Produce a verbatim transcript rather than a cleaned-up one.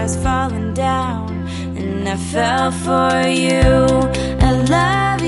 starts falling down, and I fell for you. I love